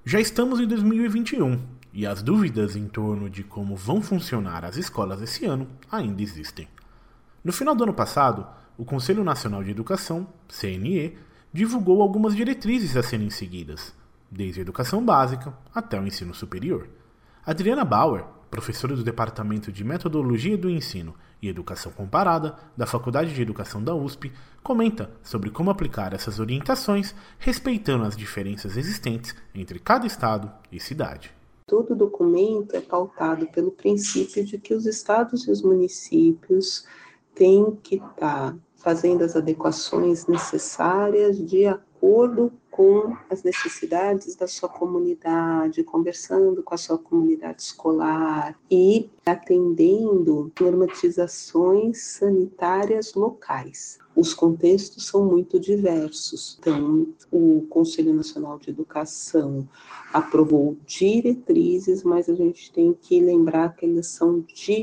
Já estamos em 2021 e as dúvidas em torno de como vão funcionar as escolas esse ano ainda existem. No final do ano passado, o Conselho Nacional de Educação, CNE, divulgou algumas diretrizes a serem seguidas, desde a educação básica até o ensino superior. Adriana Bauer, professora do Departamento de Metodologia do Ensino e Educação Comparada da Faculdade de Educação da USP, comenta sobre como aplicar essas orientações respeitando as diferenças existentes entre cada estado e cidade. Todo documento é pautado pelo princípio de que os estados e os municípios têm que estar fazendo as adequações necessárias de acordo com as necessidades da sua comunidade, conversando com a sua comunidade escolar e atendendo normatizações sanitárias locais. Os contextos são muito diversos. Então, o Conselho Nacional de Educação aprovou diretrizes, mas a gente tem que lembrar que elas são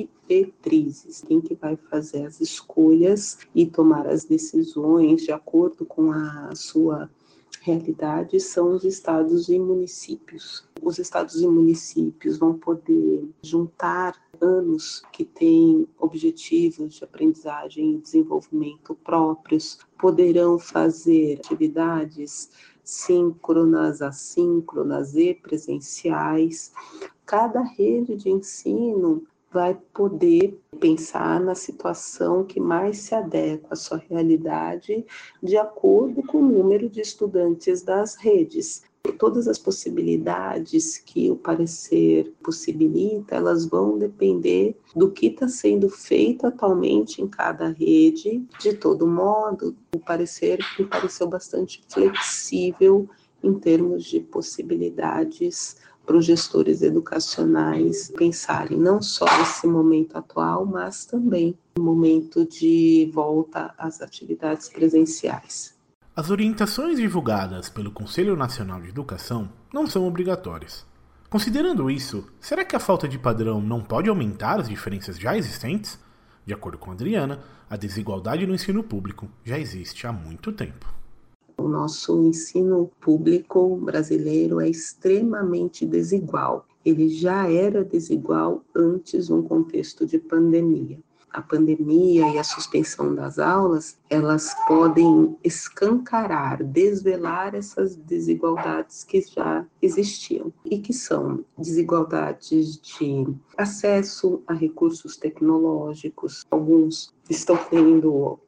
diretrizes. Quem que vai fazer as escolhas e tomar as decisões de acordo com a sua realidade são os estados e municípios. Os estados e municípios vão poder juntar anos que têm objetivos de aprendizagem e desenvolvimento próprios, poderão fazer atividades síncronas, assíncronas e presenciais. Cada rede de ensino vai poder pensar na situação que mais se adequa à sua realidade, de acordo com o número de estudantes das redes. Todas as possibilidades que o parecer possibilita, elas vão depender do que está sendo feito atualmente em cada rede. De todo modo, o parecer me pareceu bastante flexível em termos de possibilidades para os gestores educacionais pensarem não só nesse momento atual, mas também no momento de volta às atividades presenciais. As orientações divulgadas pelo Conselho Nacional de Educação não são obrigatórias. Considerando isso, será que a falta de padrão não pode aumentar as diferenças já existentes? De acordo com Adriana, a desigualdade no ensino público já existe há muito tempo. O nosso ensino público brasileiro é extremamente desigual. Ele já era desigual antes de um contexto de pandemia. A pandemia e a suspensão das aulas, elas podem escancarar, desvelar essas desigualdades que já existiam e que são desigualdades de acesso a recursos tecnológicos. Alguns estão tendo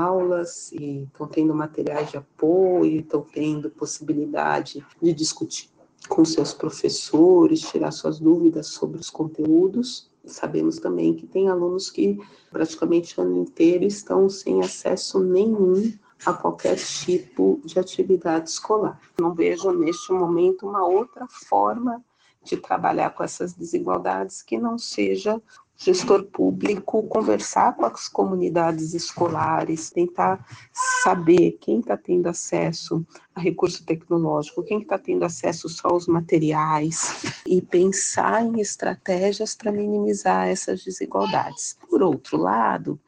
aulas e estão tendo materiais de apoio, estão tendo possibilidade de discutir com seus professores, tirar suas dúvidas sobre os conteúdos. Sabemos também que tem alunos que praticamente o ano inteiro estão sem acesso nenhum a qualquer tipo de atividade escolar. Não vejo neste momento uma outra forma de trabalhar com essas desigualdades que não seja gestor público conversar com as comunidades escolares, tentar saber quem está tendo acesso a recurso tecnológico, quem está tendo acesso só aos materiais e pensar em estratégias para minimizar essas desigualdades. Por outro lado,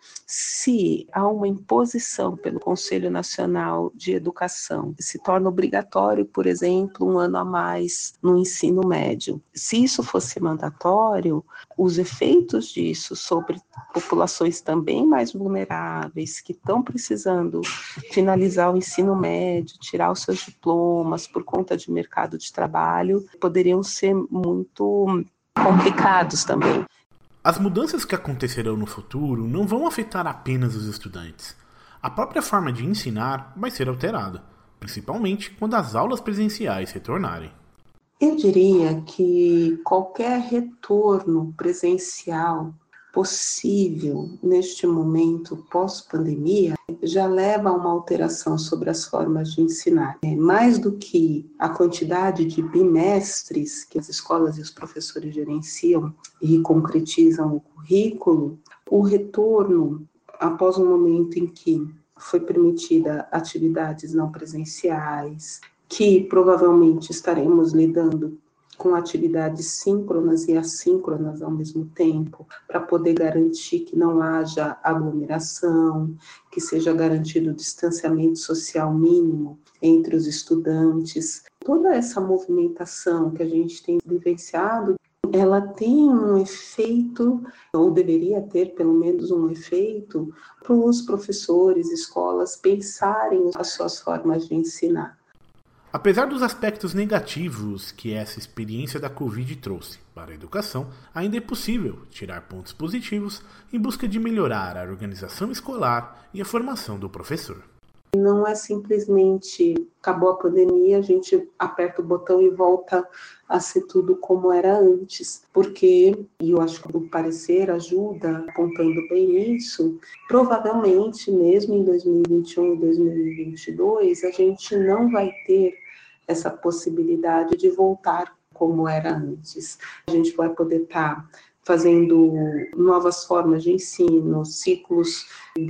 se há uma imposição pelo Conselho Nacional de Educação, se torna obrigatório, por exemplo, um ano a mais no ensino médio. Se isso fosse mandatório, os efeitos disso sobre populações também mais vulneráveis, que estão precisando finalizar o ensino médio, tirar os seus diplomas por conta de mercado de trabalho, poderiam ser muito complicados também. As mudanças que acontecerão no futuro não vão afetar apenas os estudantes. A própria forma de ensinar vai ser alterada, principalmente quando as aulas presenciais retornarem. Eu diria que qualquer retorno presencial possível neste momento pós-pandemia já leva a uma alteração sobre as formas de ensinar. Mais do que a quantidade de bimestres que as escolas e os professores gerenciam e concretizam o currículo, o retorno após um momento em que foi permitida atividades não presenciais, que provavelmente estaremos lidando com atividades síncronas e assíncronas ao mesmo tempo, para poder garantir que não haja aglomeração, que seja garantido o distanciamento social mínimo entre os estudantes. Toda essa movimentação que a gente tem vivenciado, ela tem um efeito, ou deveria ter pelo menos um efeito, para os professores, escolas pensarem as suas formas de ensinar. Apesar dos aspectos negativos que essa experiência da Covid trouxe para a educação, ainda é possível tirar pontos positivos em busca de melhorar a organização escolar e a formação do professor. Não é simplesmente acabou a pandemia, a gente aperta o botão e volta a ser tudo como era antes, porque, e eu acho que o parecer ajuda apontando bem isso, provavelmente mesmo em 2021 e 2022 a gente não vai ter essa possibilidade de voltar como era antes. A gente vai poder estar fazendo novas formas de ensino, ciclos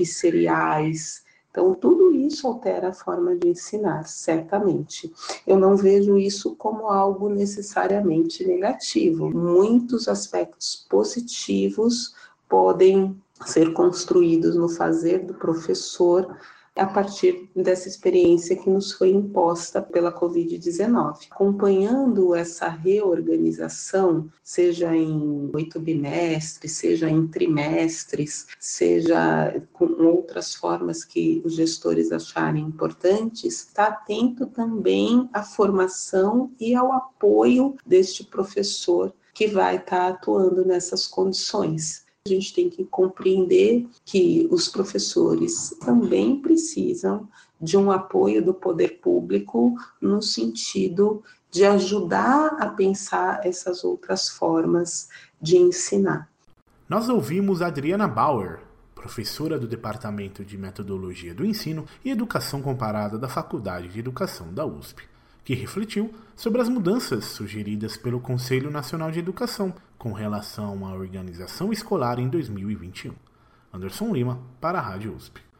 bisseriais. Então, tudo isso altera a forma de ensinar, certamente. Eu não vejo isso como algo necessariamente negativo. Muitos aspectos positivos podem ser construídos no fazer do professor a partir dessa experiência que nos foi imposta pela Covid-19. Acompanhando essa reorganização, seja em 8 bimestres, seja em trimestres, seja com outras formas que os gestores acharem importantes, está atento também à formação e ao apoio deste professor que vai estar atuando nessas condições. A gente tem que compreender que os professores também precisam de um apoio do poder público no sentido de ajudar a pensar essas outras formas de ensinar. Nós ouvimos Adriana Bauer, professora do Departamento de Metodologia do Ensino e Educação Comparada da Faculdade de Educação da USP, que refletiu sobre as mudanças sugeridas pelo Conselho Nacional de Educação com relação à organização escolar em 2021. Anderson Lima, para a Rádio USP.